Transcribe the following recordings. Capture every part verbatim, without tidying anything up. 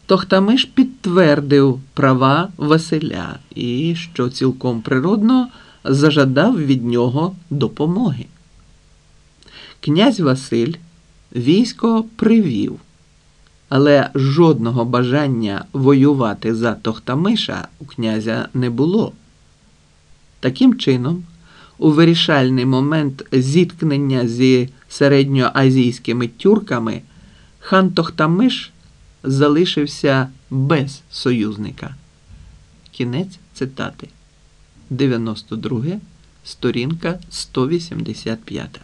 Тохтамиш підтвердив права Василя і, що цілком природно, зажадав від нього допомоги. Князь Василь військо привів, але жодного бажання воювати за Тохтамиша у князя не було. Таким чином, у вирішальний момент зіткнення зі середньоазійськими тюрками хан Тохтамиш залишився без союзника. Кінець цитати. дев'яносто друге, сторінка сто вісімдесят п'ять.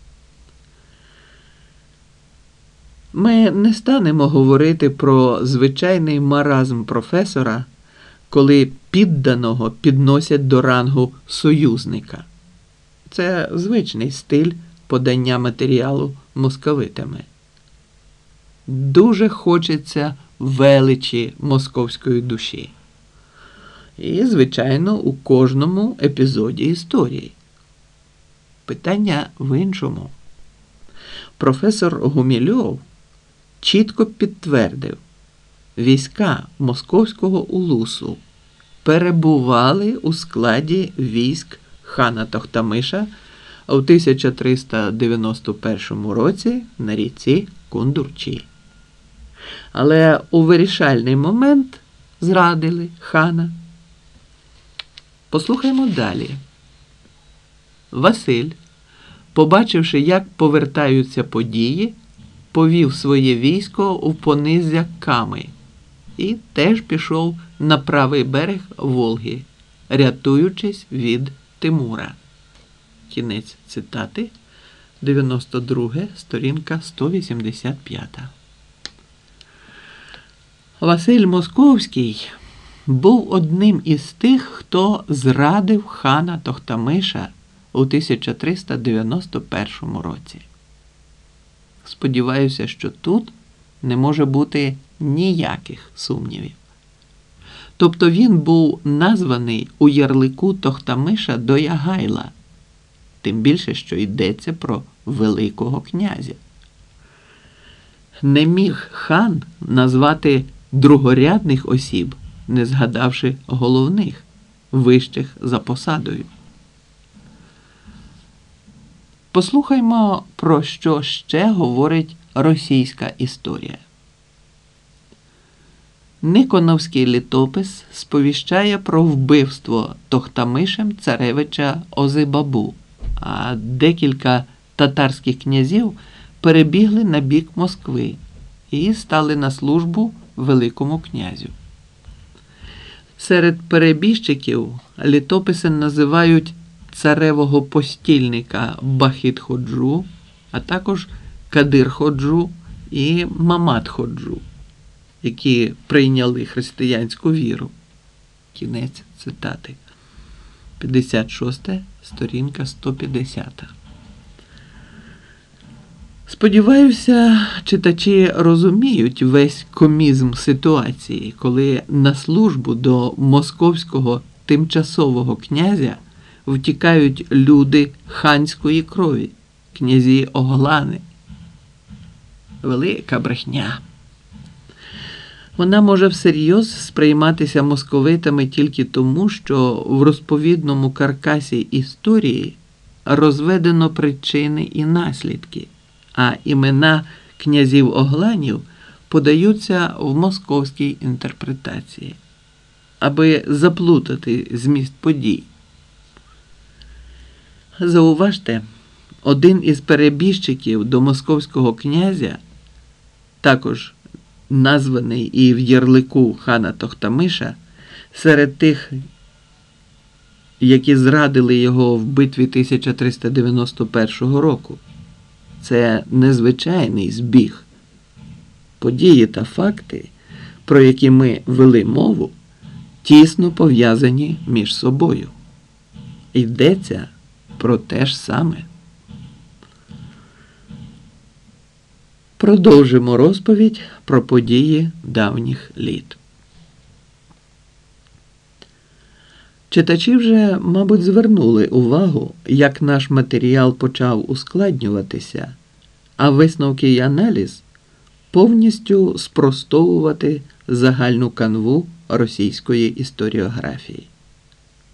Ми не станемо говорити про звичайний маразм професора, коли підданого підносять до рангу союзника. Це звичний стиль подання матеріалу московитами. Дуже хочеться величі московської душі. І, звичайно, у кожному епізоді історії. Питання в іншому. Професор Гумільов чітко підтвердив, війська московського улусу перебували у складі військ хана Тохтамиша у тисяча триста дев'яносто першому році на ріці Кундурчі. Але у вирішальний момент зрадили хана. Послухаймо далі. Василь, побачивши, як повертаються події, повів своє військо у пониззя Ками і теж пішов на правий берег Волги, рятуючись від Тимура. Кінець цитати, дев'яносто друге, сторінка сто вісімдесят п'ять. Василь Московський був одним із тих, хто зрадив хана Тохтамиша у тисяча триста дев'яносто першому році. Сподіваюся, що тут не може бути ніяких сумнівів. Тобто він був названий у ярлику Тохтамиша до Ягайла, тим більше, що йдеться про Великого князя. Не міг хан назвати другорядних осіб, не згадавши головних, вищих за посадою. Послухаймо, про що ще говорить російська історія. Никоновський літопис сповіщає про вбивство Тохтамишем царевича Озибабу, а декілька татарських князів перебігли на бік Москви і стали на службу Великому князю. Серед перебіжчиків літописи називають царевого постільника Бахіт-ходжу, а також Кадир-ходжу і Мамад-ходжу, які прийняли християнську віру. Кінець цитати. п'ятдесят шоста, сторінка сто п'ятдесят. Сподіваюся, читачі розуміють весь комізм ситуації, коли на службу до московського тимчасового князя втікають люди ханської крові, князі Оглани. Велика брехня. Вона може всерйоз сприйматися московитами тільки тому, що в розповідному каркасі історії розведено причини і наслідки, а імена князів Огланів подаються в московській інтерпретації, аби заплутати зміст подій. Зауважте, один із перебіжчиків до московського князя, також названий і в ярлику хана Тохтамиша, серед тих, які зрадили його в битві тисяча триста дев'яносто першого року. Це незвичайний збіг. Події та факти, про які ми вели мову, тісно пов'язані між собою. Йдеться про те ж саме. Продовжимо розповідь про події давніх літ. Читачі вже, мабуть, звернули увагу, як наш матеріал почав ускладнюватися, а висновки і аналіз повністю спростовувати загальну канву російської історіографії.